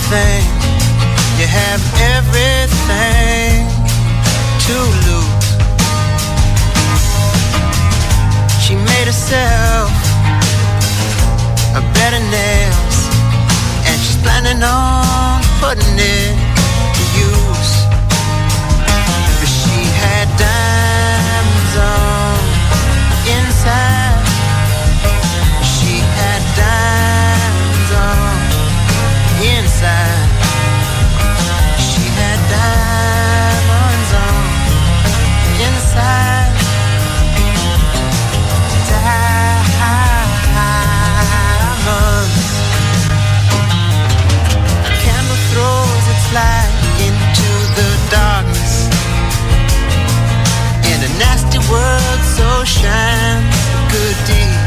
everything. You have everything to lose. She made herself a bed of nails, and she's planning on putting it to use. But she had diamonds on inside. She had diamonds on inside. She had diamonds on inside. Diamonds. A candle throws its light into the darkness. In a nasty world, so shines a good deed.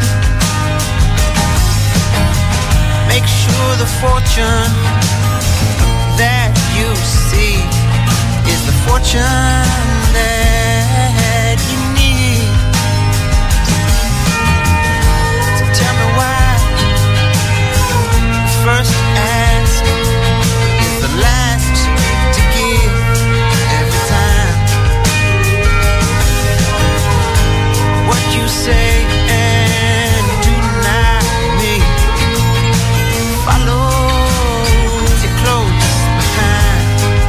Make sure the fortune that you see is the fortune that you need. So tell me why the first ask is the last to give every time. What you say and do not mean follows you close behind.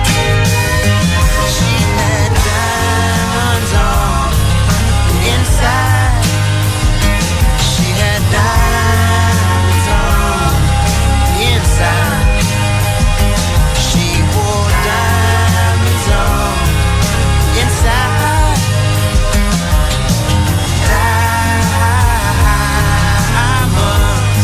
She had diamonds on inside. She had diamonds on inside. She wore diamonds on inside. Diamonds.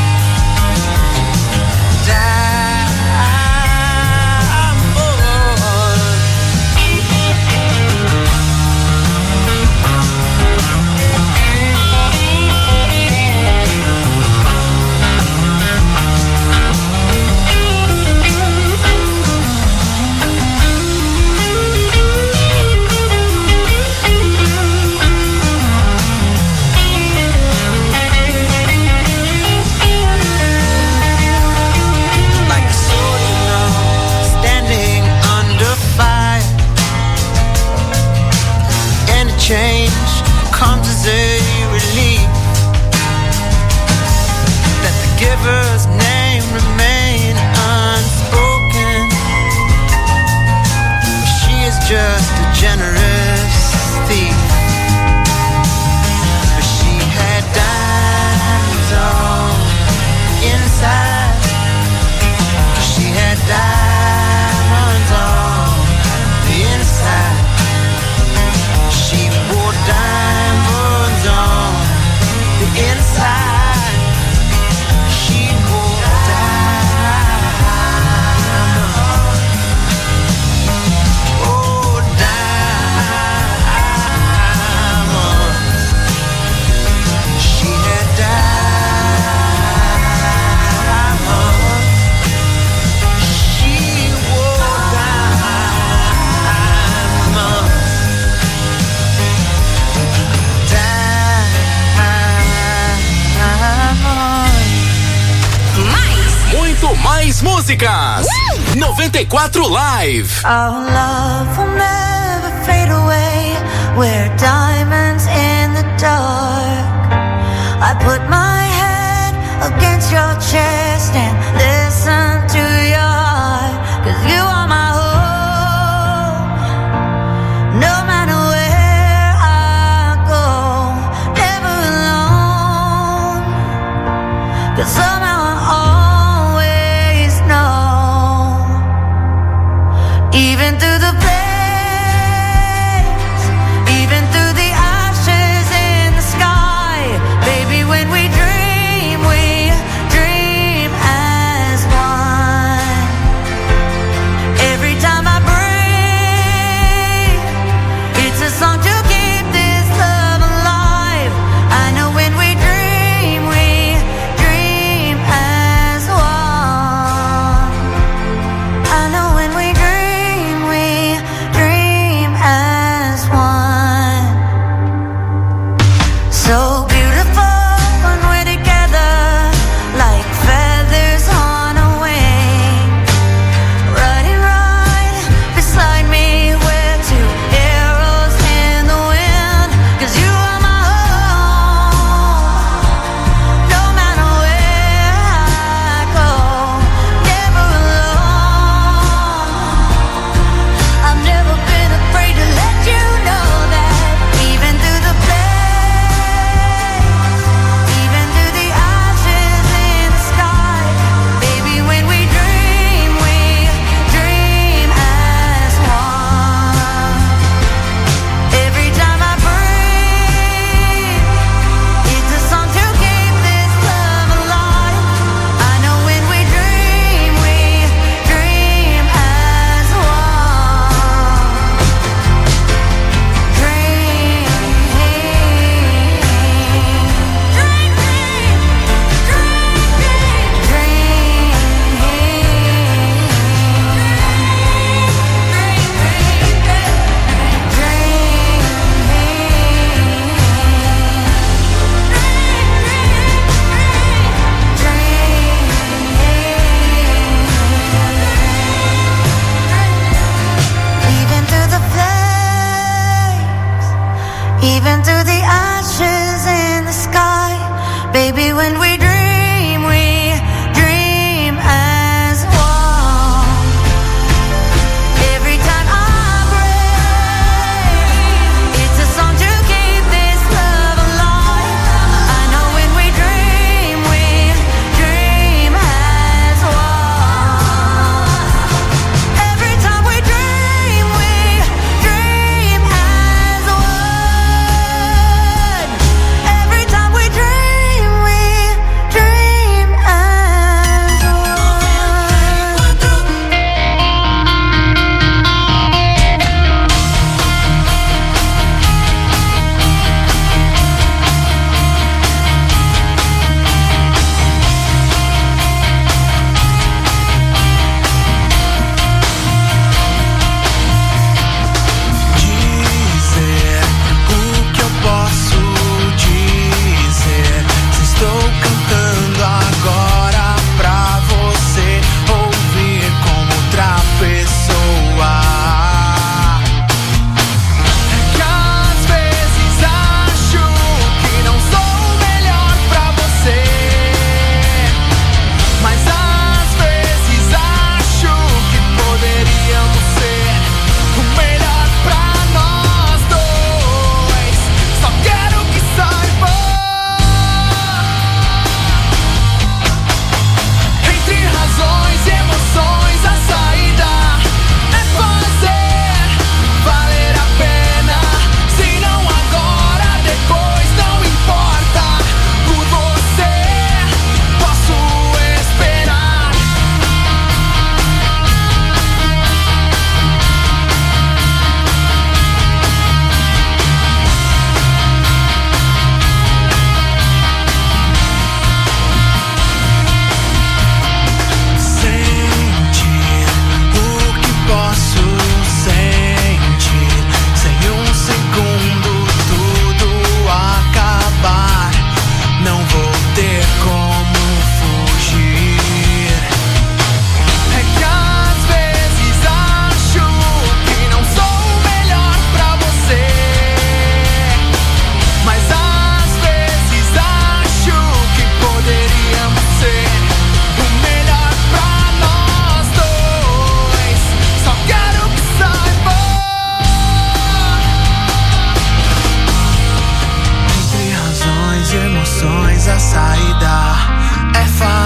Like a sword, you know, standing under fire. Any change comes as a relief. Let the giver's name remain unspoken. She is just a generous thief. But she had diamonds on inside. She had diamonds on the inside. She wore diamonds on the inside. She wore diamonds. Oh, diamonds. She had diamonds. She wore diamonds. Muito mais músicas. 94 Live. Our love will never fade away. We're diamonds in the dark. I put my head against your chest and listen to your heart. 'Cause you are my hope. No matter where I go, never alone. 'Cause somehow I always know. Even through the flames, even through the ashes in the sky, baby, when we dream as one.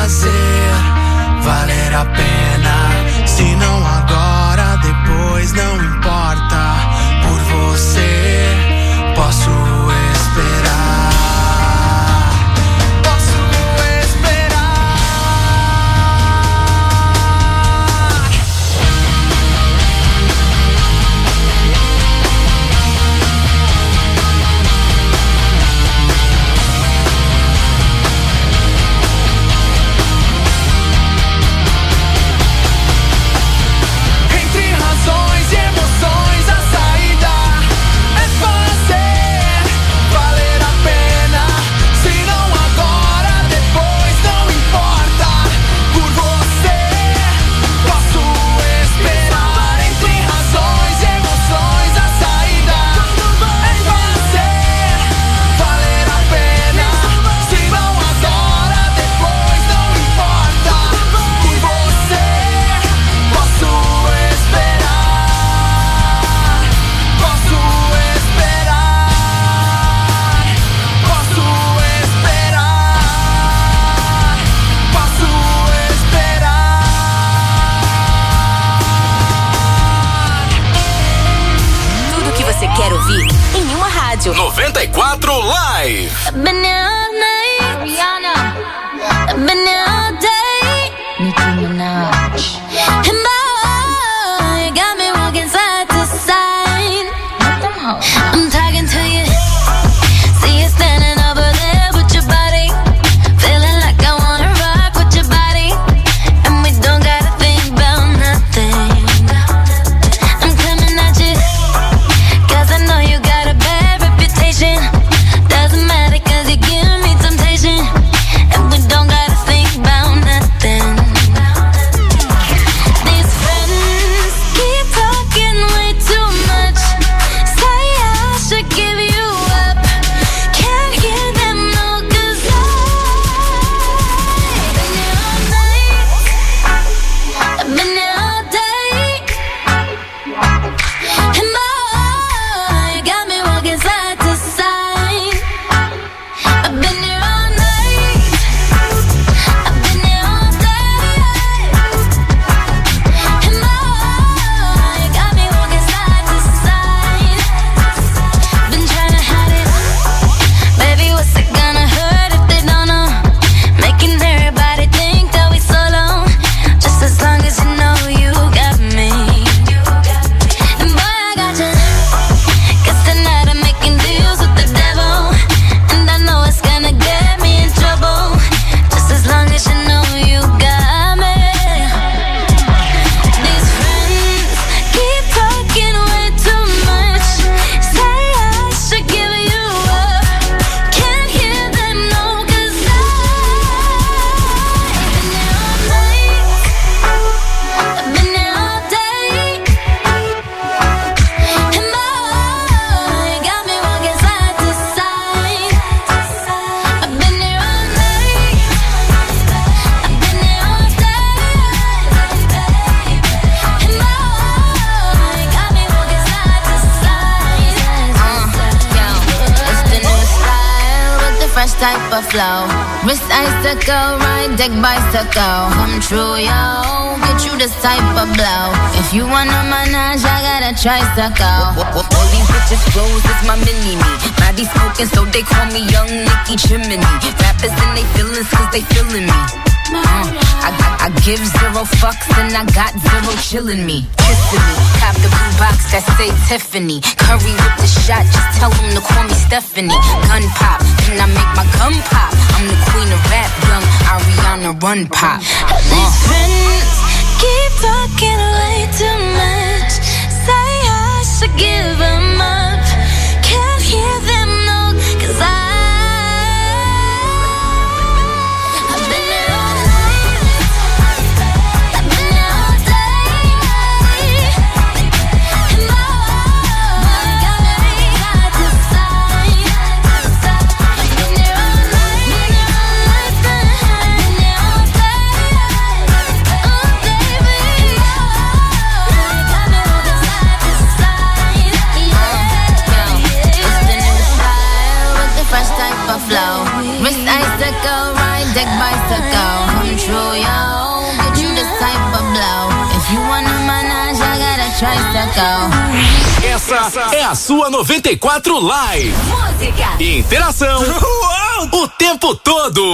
fazer valer a pena. Se não agora, depois não importa. Por você posso esperar. Quero ouvir em uma rádio. 94 Live. I've been here all night, Rihanna. I've been here all day, Nicki Minaj. And boy, you got me walking side to side. I'm talking to you. See you standing over there with your body, feeling like I wanna rock with your body, and we don't gotta think about nothing. I'm coming at you, 'cause I know you got a bad reputation. Doesn't matter 'cause you give me temptation, and we don't gotta think about nothing. These friends keep talking way too much. Say I should give you up. Can't hear them no, 'cause I've been here all night, I've been here all day, and boy, you got me walking side to side. I've been here all night, I've been here all day, and boy, you got me walking side to side. Been trying to hide it, baby, what's it gonna hurt if they don't know? Making everybody think that we solo, just as long as you know you got me. And boy, I got you, 'cause tonight I'm making deals with the devil, and I know it's gonna get me in trouble, just as long as you know you got me. These friends keep talking way too much. Say I should give you up. Can't hear them no, 'cause I've been here all night, I've been here all day, and boy, you got me walking side to side. I've been here all night, I've been here all day, and boy, you got me walking side to side. It's the new style with the fresh type of flow. Wrist icicle, ride deck bicycle. Come true, yo. Get you this type of blow. If you wanna manage, I got a tricycle. All these bitches flows is my mini-me. Body smoking, so they call me Young Nicki Chimney. Rappers in they feelings, 'cause they feeling me. I give zero fucks and I got zero chillin' me. Kissing me, cop the blue box that say Tiffany. Curry with the shot, just tell them to call me Stephanie. Gun pop, then I make my gun pop. I'm the queen of rap, young Ariana Run Pop. These friends keep talking way too much. Say I should give them up. Can't hear them no, 'cause I've been here all night, I've been here all day, and boy, you got me side to side. I've been here all night, I've been here all day, oh baby, you got me walking side to side. Essa é a sua 94 Live. Música, Interação o tempo todo.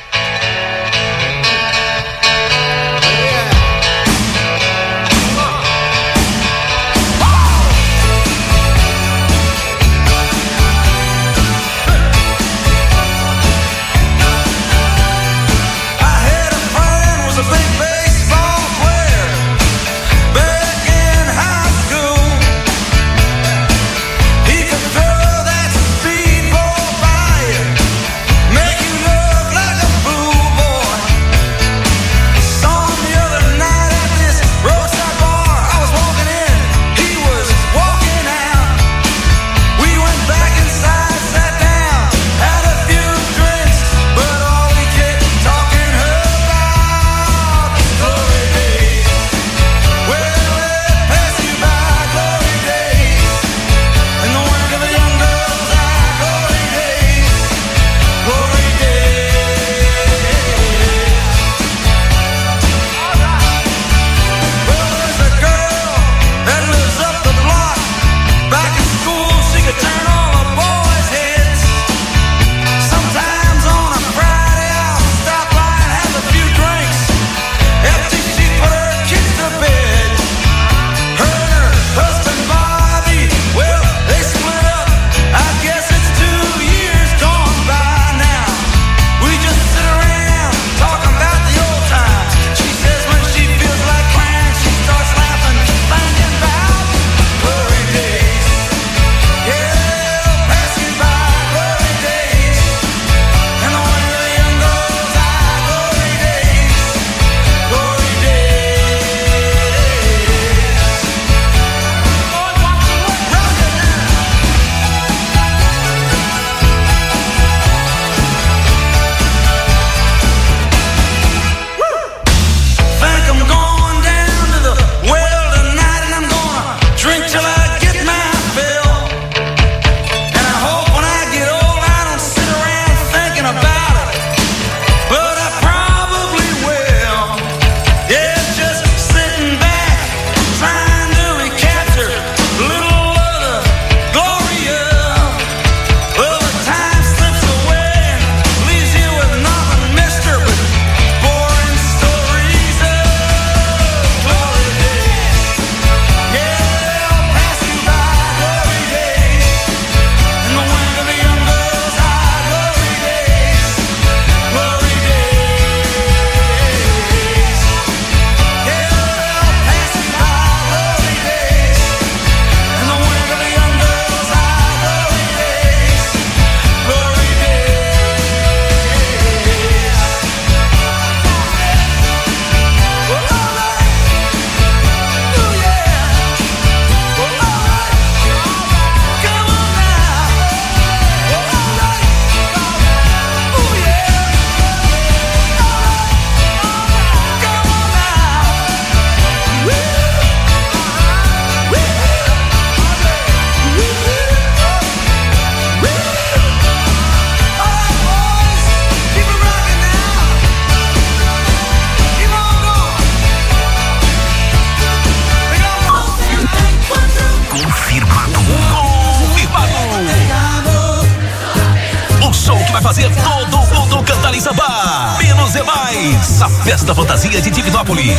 Fazer todo mundo cantar em samba. Menos é mais. A Festa Fantasia de Divinópolis.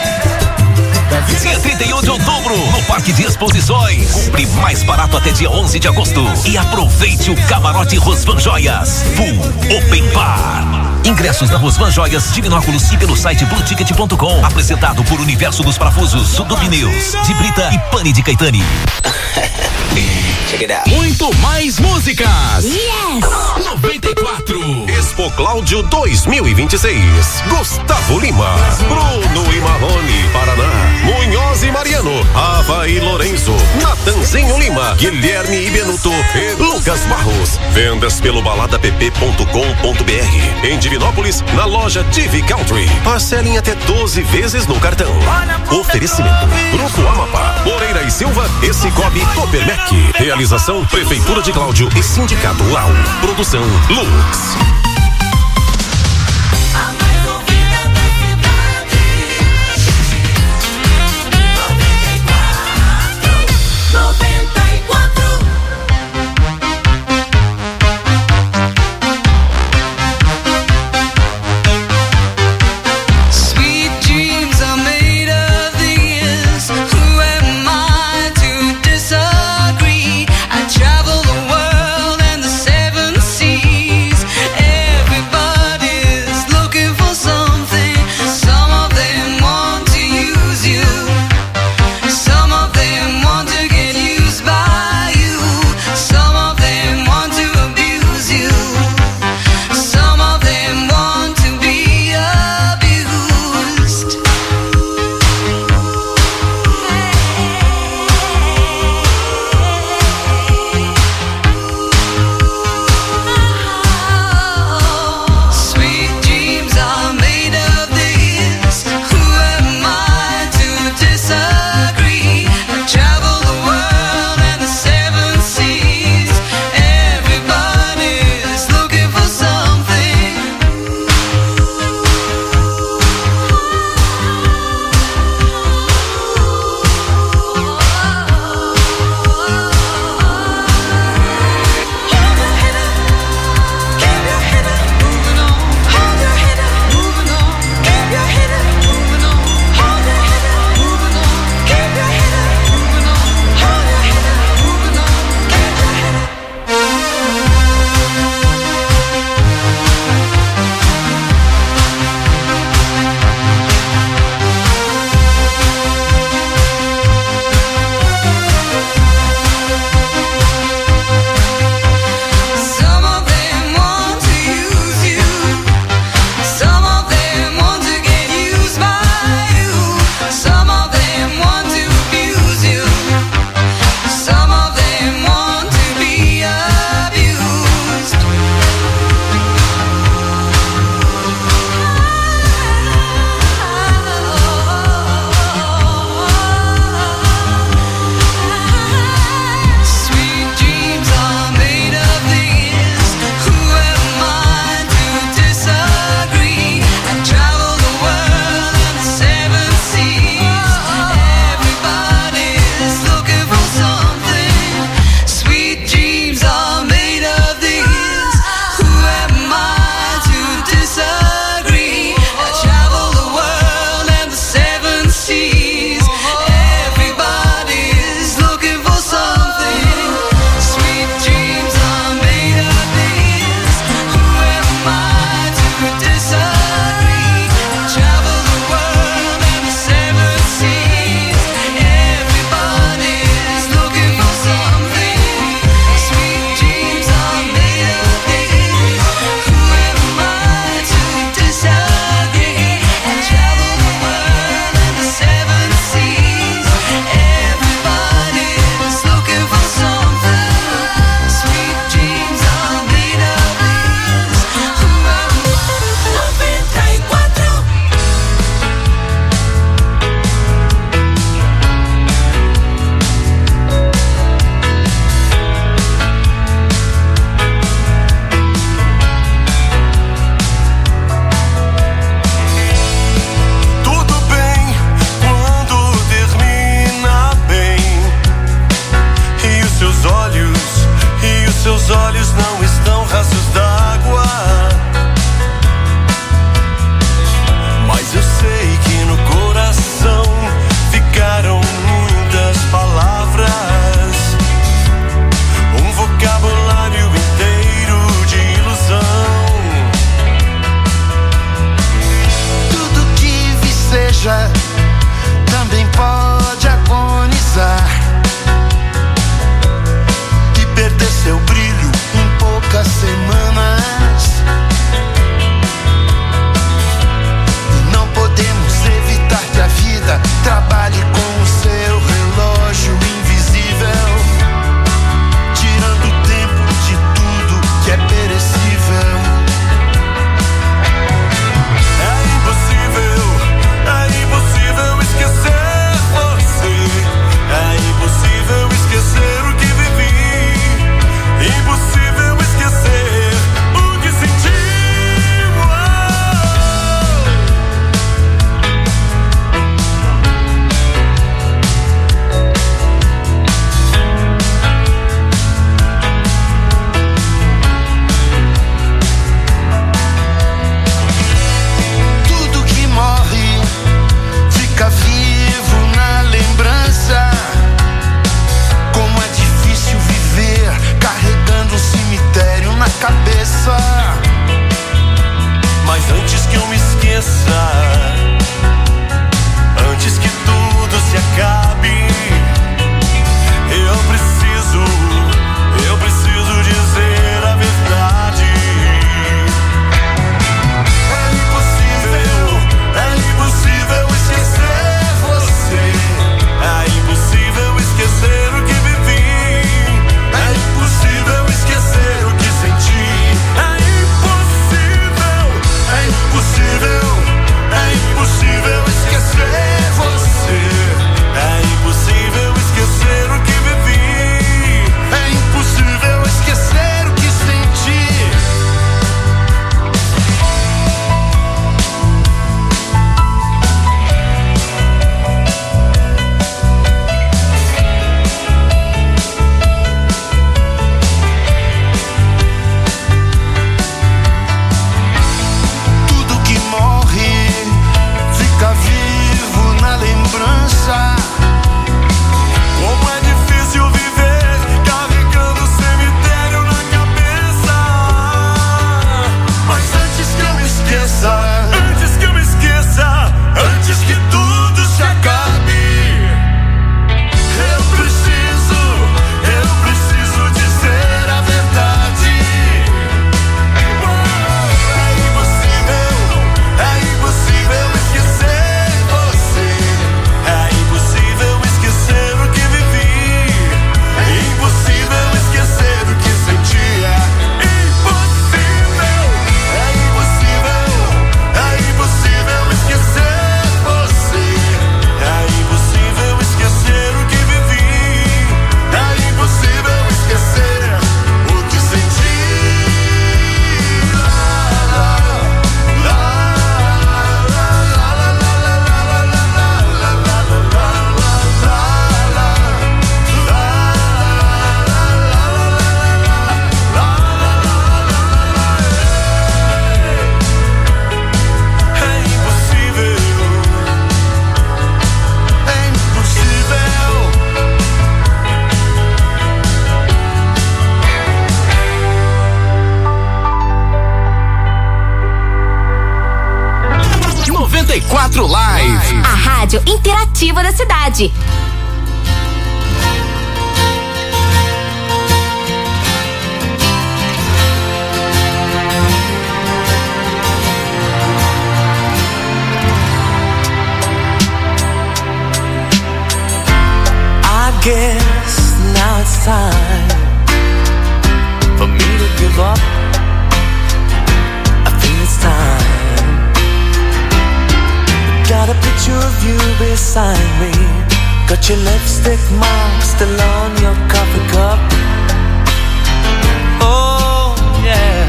Dia 31 de outubro, no Parque de Exposições. Compre mais barato até dia 11 de agosto. E aproveite o camarote Rosvan Joias Full Open Bar. Ingressos na Rosvan Joias, Divinópolis e pelo site blueticket.com. Apresentado por Universo dos Parafusos, Sudo Pneus, de Brita e Pane de Caetani. Muito mais músicas. yes, 94. Expo Cláudio 2026. Gustavo Lima, Bruno e Marrone, Paraná, Munhoz e Mariano, Ava e Lourenço, Natanzinho Lima, Guilherme e Benuto e Lucas Barros. Vendas pelo baladapp.com.br. Em Divinópolis, na loja TV Country. Parcelem até 12 vezes no cartão. Oferecimento: Grupo Amapá, Moreira e Silva e Cicobi Copermec. Realização: Prefeitura de Cláudio e Sindicato Rural. Produção: Lux. seja, também pode agonizar e perder seu brilho em poucas semanas. E não podemos evitar que a vida trabalhe com o seu relógio invisível, tirando o tempo de tudo que é perecível. É impossível esquecer você. É impossível esquecer o que vivi. Impossível esquecer o que senti. Tudo que morre fica vivo na lembrança. Como é difícil viver carregando um cemitério na cabeça. Mas antes que eu me esqueça, antes que tudo se acabe, eu preciso dizer a verdade. É impossível esquecer você. É impossível esquecer o que vivi. É impossível esquecer o que senti. É impossível esquecer você. É impossível esquecer o que vivi. É impossível esquecer o que senti. Tudo que morre fica vivo na lembrança. Como é difícil viver carregando o cemitério na cabeça. Mas antes que eu me esqueça, antes que tudo se acabe, eu preciso dizer a verdade. É impossível esquecer você. É impossível esquecer o que vivi. É impossível esquecer o que sentia. É impossível esquecer você. É impossível esquecer o que vivi. É impossível esquecer o que senti. É impossível. 94 Live. A rádio interativa da cidade. I guess now it's time for me to give up. I think it's time. Got a picture of you beside me. Got your lipstick mark still on your coffee cup. Oh yeah.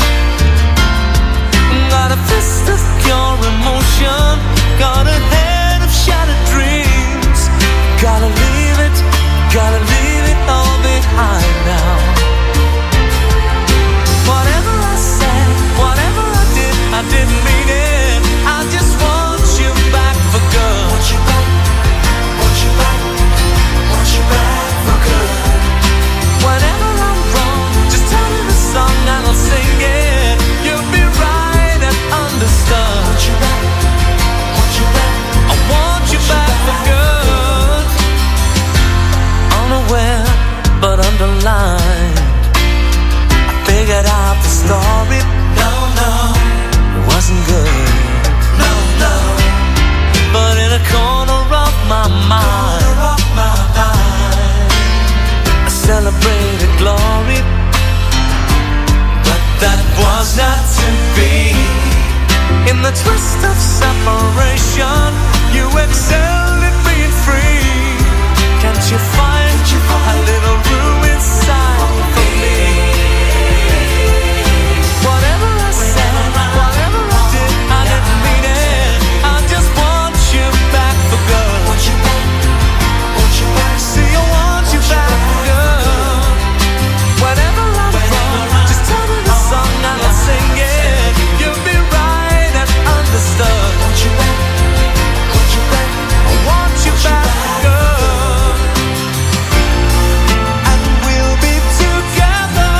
Got a fist of pure emotion. Got a head of shattered dreams. Gotta leave it all behind now. Whatever I said, whatever I did, I didn't mean it. I just want you back for good. Want you back for good. Whenever I'm wrong, just tell me the song and I'll sing it. You'll be right and understood. Want you back the twist of separation, you excel at being free. Can't you find a little room inside for me? Whatever I said, whatever I did, I didn't mean it. I just want you back for good. Want you back, want you back. See, I want you back for good. Whenever I'm wrong, just tell me the song and I'll sing it. You'll be right and understood. Want you back, want you back. I want you back for good. And we'll be together.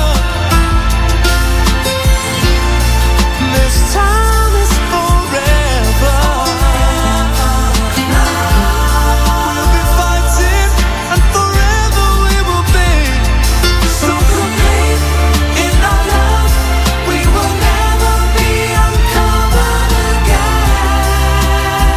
This time is forever. We'll be fighting and forever we will be. So complete in our love, we will never be uncovered again.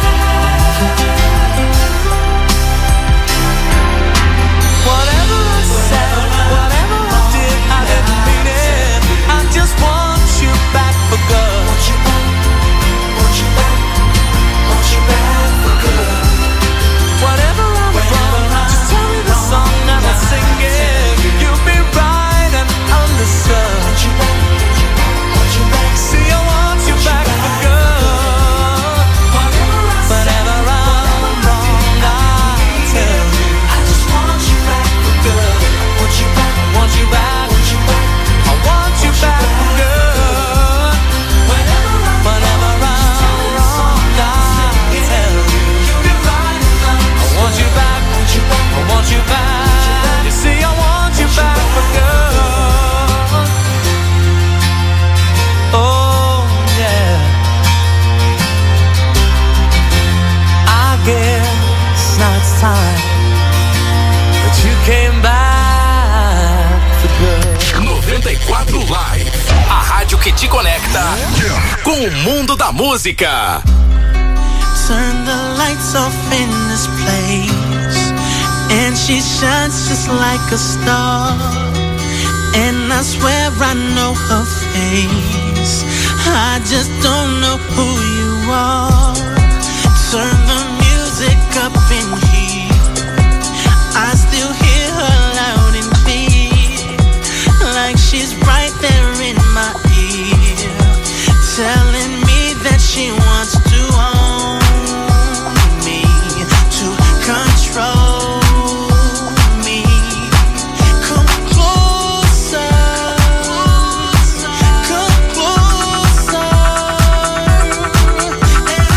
Whatever I said, whatever I did, I didn't mean it. I just want you back for good. Want you back, want you back, want you back for good. Whatever I'm wrong, just tell me the song and I'll sing it. You'll be right and understood. Want you back, want you back. See, I want you back for good. Whatever I'm wrong, I'll tell you. I just want you back for good. Want you back, want you back, want you back. I want you back for good. Whenever I'm wrong, I'll tell you. You'll be right and I want you back, want you back, I want you back. You see, I want you back for good. Oh yeah. I guess now it's time that you came back for good. 94 Live, a rádio que te conecta com o mundo da música. Turn the lights off in this place, and she shines just like a star. And I swear I know her face, I just don't know who you are. Turn the music up in here, I still hear her loud and clear, like she's right there in my ear, telling me that she wants to own me, to control me. Come closer, come closer, and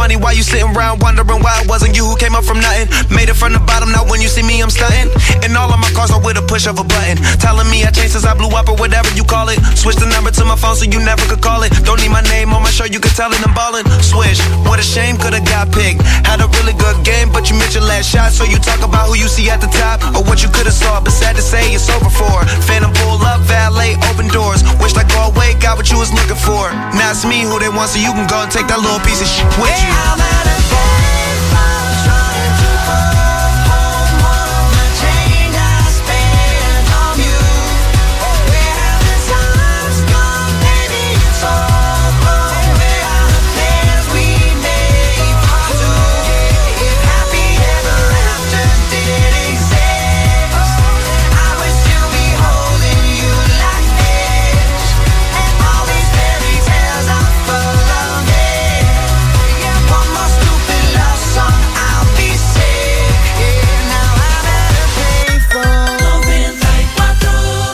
money while you sitting around wondering why it wasn't you who came up from nothing. Made it from the bottom, now when you see me, I'm stunting. And all of my cars are with a push of a button. Telling me I changed since I blew up or whatever you call it. Switch the number to my phone so you never could call it. Don't need my name on my shirt, you can tell it I'm ballin'. Switch, what a shame, could've got picked. Had a really good game, but you missed your last shot. So you talk about who you see at the top or what you could've saw. But sad to say, it's over for. Phantom pull up, valet, open doors. Wished I go away, got what you was looking for. Now it's me who they want, so you can go and take that little piece of shit with you. I'm at a place, I'm trying to hold more of the change I spent on you. Where have the times gone, baby, it's over. Where are the plans we made for two? If happy ever after did exist, I would still be holding you like this. And all these fairy tales are full of it. Yeah, one more stupid love song, I'll be sick. Yeah, now I'm at a payphone. 94.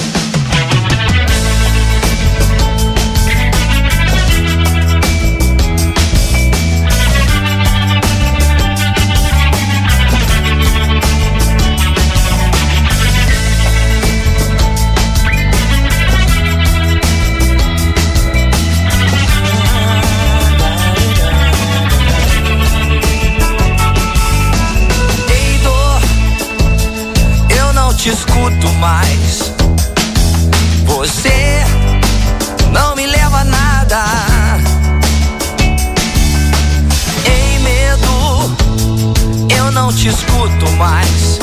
Ei, dor, eu não te escuto mais. Você não me leva a nada. Ei, medo, eu não te escuto mais.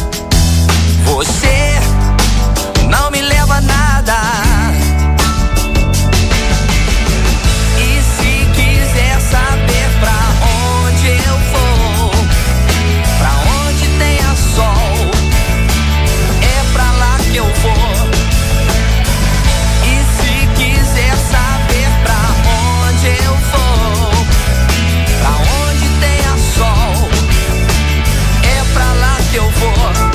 Você não me leva a nada. E se quiser saber pra onde eu vou, pra onde tenha sol, é pra lá que eu vou. E se quiser saber pra onde eu vou, pra onde tenha sol, é pra lá que eu vou.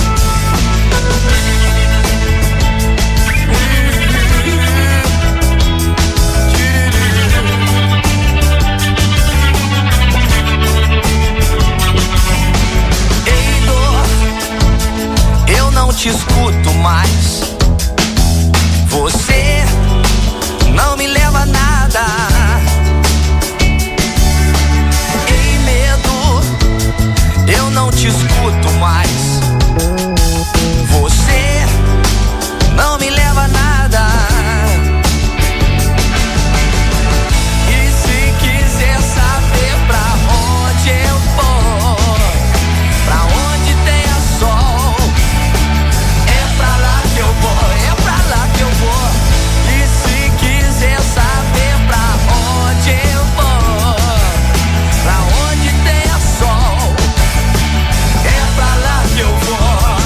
Ei, dor, eu não te escuto mais. Você não me leva a nada. Ei, medo, eu não te escuto mais. Você não me leva a nada. E se quiser saber pra onde eu vou, pra onde tenha sol, é pra lá que eu vou, é pra lá que eu vou. E se quiser saber pra onde eu vou, pra onde tenha sol, é pra lá que eu vou.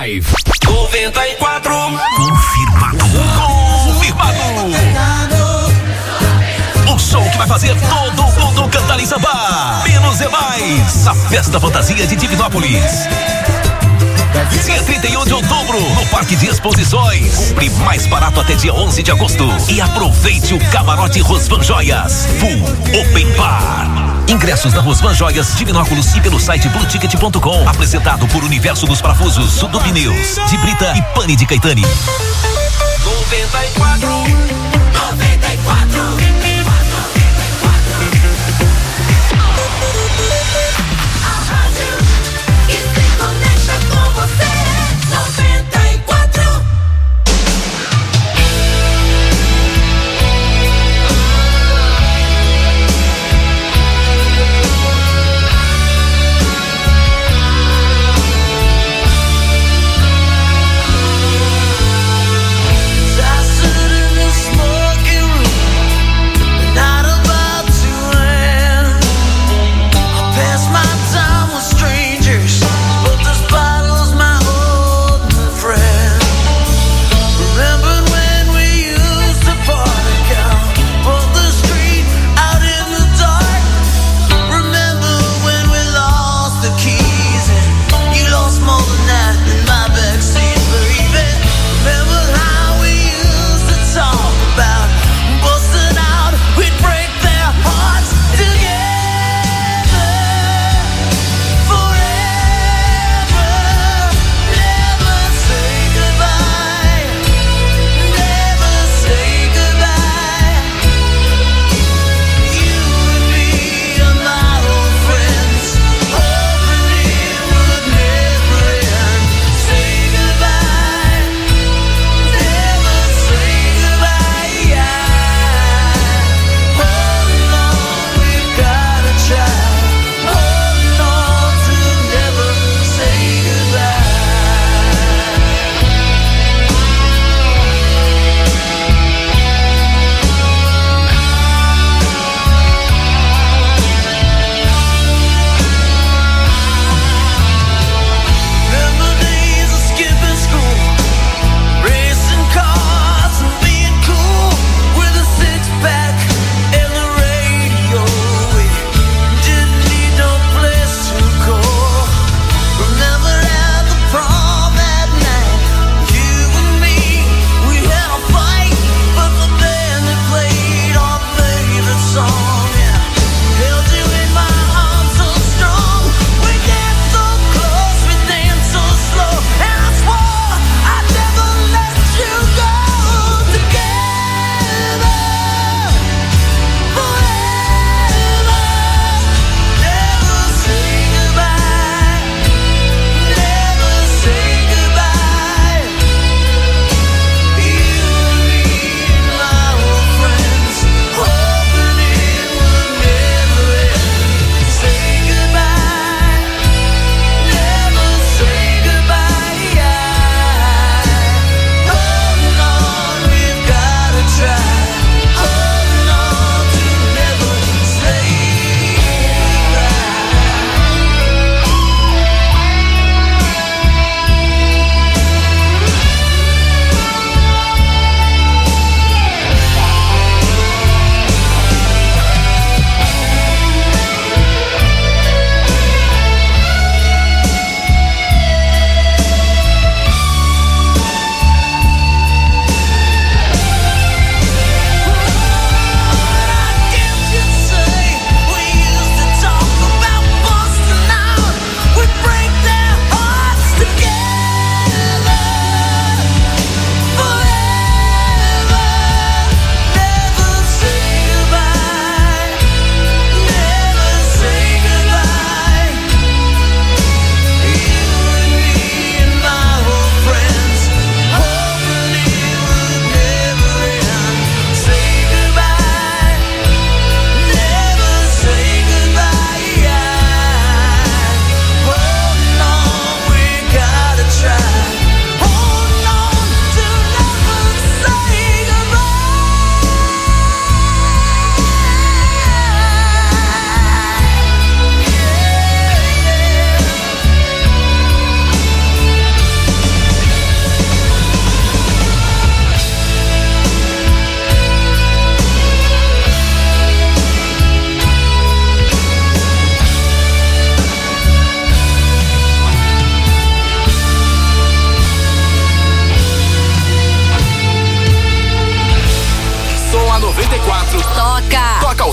Live. 94. Confirmado. O show que vai fazer todo mundo cantar em samba. Menos é mais. A festa fantasia de Divinópolis. Dia 31 de outubro, no Parque de Exposições. Compre mais barato até dia 11 de agosto. E aproveite o camarote Rosvan Joias Full Open Bar. Ingressos na Rosvan Joias, Divinópolis e pelo site blueticket.com. Apresentado por Universo dos Parafusos, Sudo Pneus, de Brita e Pane de Caetani. 94.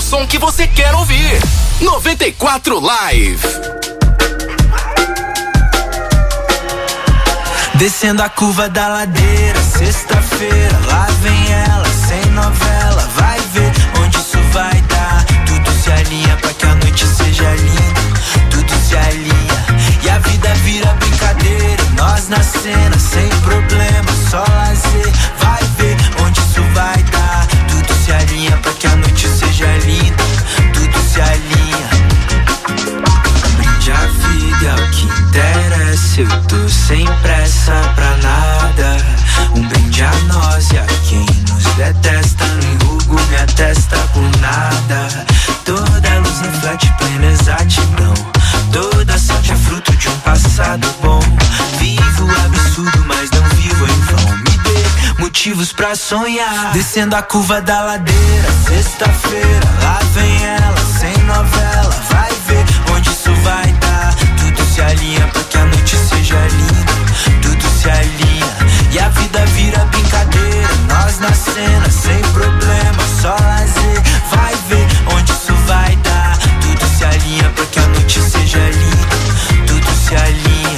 som que você quer ouvir. 94 Live. Descendo a curva da ladeira, sexta-feira, lá vem ela, sem novela, vai ver onde isso vai dar. Tudo se alinha pra que a noite seja linda, tudo se alinha e a vida vira brincadeira. Nós na cena, sem problema, só lazer, vai ver onde isso vai dar. Tudo se alinha pra que a noite seja linda, tudo se alinha. Brinde a vida, é o que interessa, eu tô sem pressa pra nada. Um brinde a nós e a quem nos detesta, não enrugo minha testa por nada. Toda luz reflete plena exatidão, toda sorte é fruto de um passado bom. Vivo absurdo, mas não vivo em vão. Me dê motivos pra sonhar. Descendo a curva da ladeira, sexta-feira, lá vem ela, sem novela, vai ver onde isso vai dar. Tudo se alinha pra que a noite seja linda, tudo se alinha e a vida vira brincadeira. Nós na cena, sem problema, só lazer, vai ver onde isso vai dar. Tudo se alinha pra que a noite seja linda, tudo se alinha.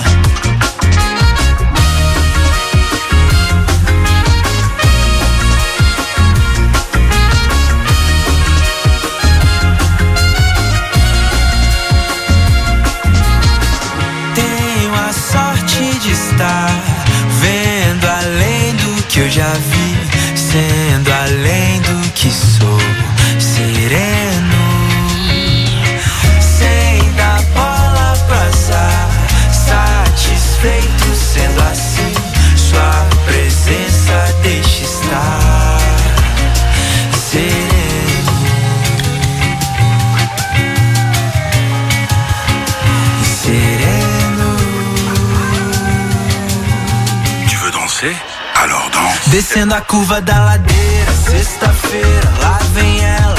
Tenho a sorte de estar vendo além do que eu já vi, sendo além do que sou, sereno, sem dar bola pra azar, satisfeito sendo assim, sua presença deixa estar sereno. Tu veux danser? Alors danse. Descendo a curva da ladeira, sexta-feira, lá vem ela,